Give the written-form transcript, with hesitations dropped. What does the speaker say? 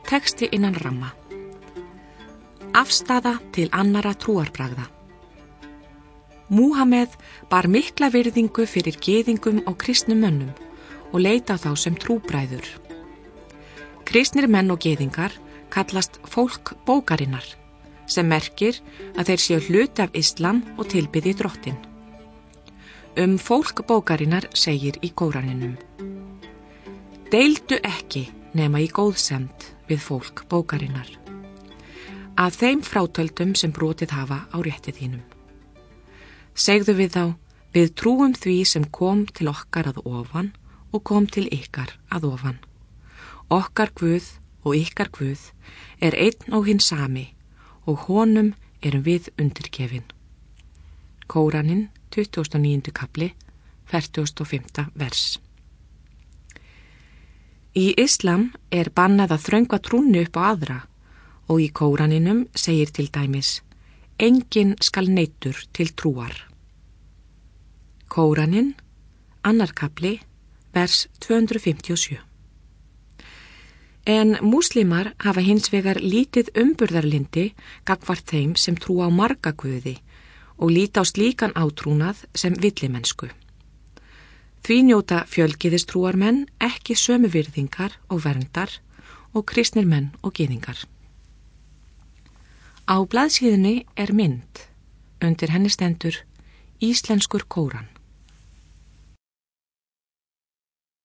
Texti innan ramma. Afstaða til annara trúarbragða. Múhameð bar mikla virðingu fyrir gyðingum og kristnum mönnum og leit á þá sem trúbræður. Kristnir menn og gyðingar kallast fólk bókarinnar, sem merkir að þeir séu hluti af Islam og tilbiðji Drottinn. Fólk bókarinnar segir í Kóraninum: Deildu ekki nema í góðsemd við fólk bókarinnar, að þeim frátöldum sem brotið hafa á rétti þínum. Segðu við þá: við trúum því sem kom til okkar að ofan og kom til ykkar að ofan. Okkar Guð og ykkar Guð er einn og hinn sami og honum erum við undirgefin. Kóraninn, 29. kapli, 45. vers. Í Islam er bannað að þröngva trúnni upp á aðra og í Kóraninum segir til dæmis: enginn skal neyddur til trúar. Kóraninn, 2. kapli, vers 257. En múslimar hafa hins vegar lítið umburðarlyndi gagnvart þeim sem trú á marga guði og líta á slíkan átrúnað sem villimennsku. Því njóta fjölgyðistrúarmenn ekki sömu virðingar og verndar og kristnir menn og gyðingar. Á blaðsíðunni er mynd, undir henni stendur Íslenskur Kóran.